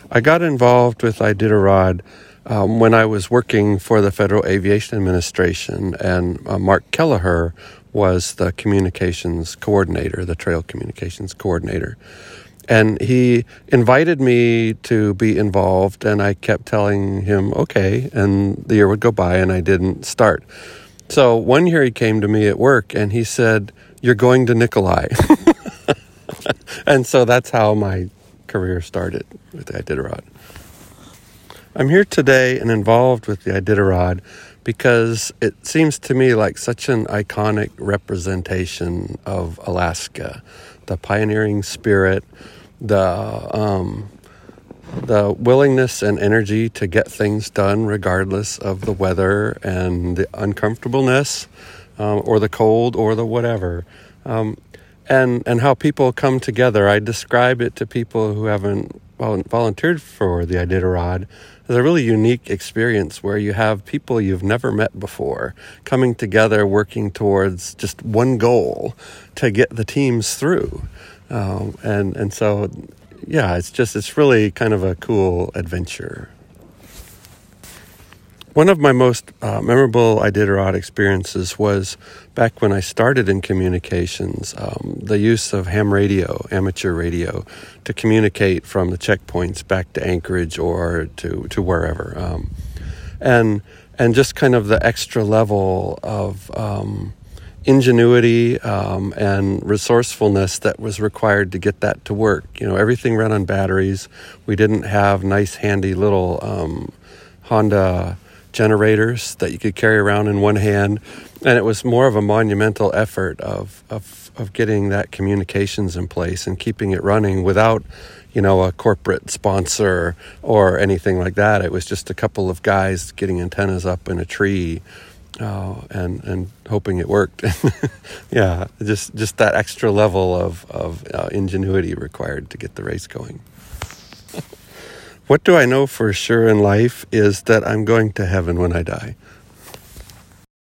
I got involved with Iditarod when I was working for the Federal Aviation Administration, and Mark Kelleher was the communications coordinator, the trail communications coordinator. And he invited me to be involved, and I kept telling him, okay, and the year would go by and I didn't start. So one year he came to me at work and he said, "You're going to Nikolai." And so that's how my career started with the Iditarod. I'm here today and involved with the Iditarod because it seems to me like such an iconic representation of Alaska. The pioneering spirit, the willingness and energy to get things done regardless of the weather and the uncomfortableness or the cold or the whatever. And how people come together. I describe it to people who haven't volunteered for the Iditarod as a really unique experience where you have people you've never met before coming together, working towards just one goal to get the teams through. And so, yeah, it's really kind of a cool adventure. One of my most memorable Iditarod experiences was back when I started in communications, the use of ham radio, amateur radio, to communicate from the checkpoints back to Anchorage or to wherever. And just kind of the extra level of ingenuity and resourcefulness that was required to get that to work. You know, everything ran on batteries. We didn't have nice, handy little Honda generators that you could carry around in one hand, and it was more of a monumental effort of getting that communications in place and keeping it running without, a corporate sponsor or anything like that. It was just a couple of guys getting antennas up in a tree and hoping it worked. Yeah, just that extra level of ingenuity required to get the race going. What do I know for sure in life is that I'm going to heaven when I die.